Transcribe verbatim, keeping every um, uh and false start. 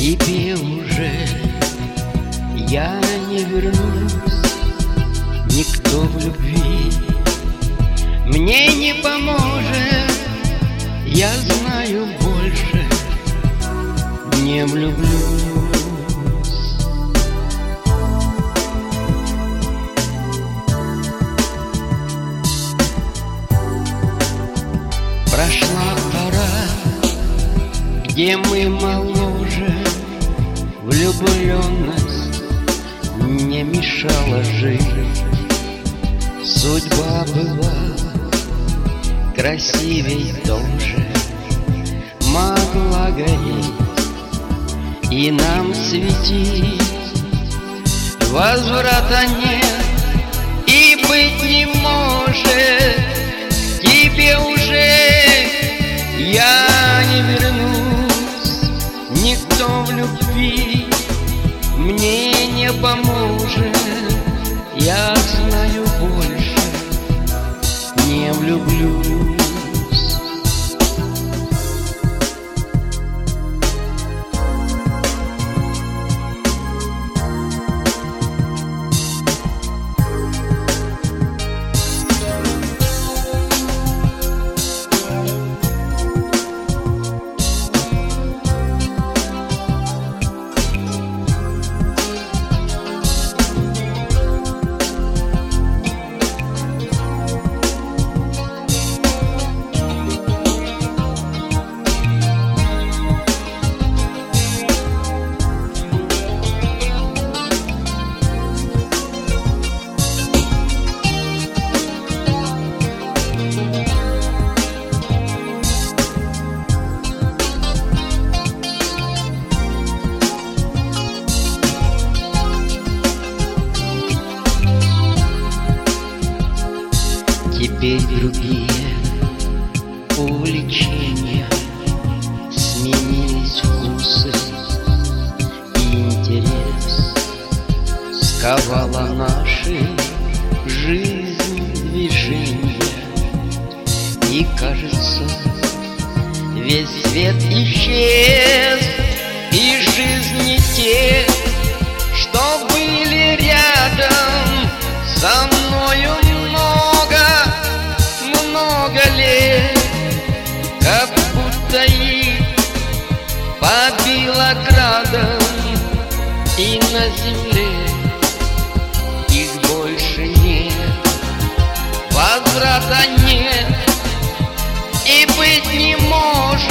тебе уже я не вернусь. Никто в любви мне не поможет. Я знаю, больше не влюблюсь. Прошла пора, где мы моложе, влюбленность не мешала жить. Судьба была красивей тоже, могла гореть и нам светить. Возврата нет и быть не может. Тебе уже я не вернусь. Никто в любви мне не поможет. Я знаю, больше не влюблюсь. Теперь другие увлечения, сменились вкусы и интерес. Сковала наши жизнь движения, и кажется, весь свет исчез, и жизни те, что были рядом со мною много лет, как будто их побило градом, и на земле их больше нет. Возврата нет и быть не может.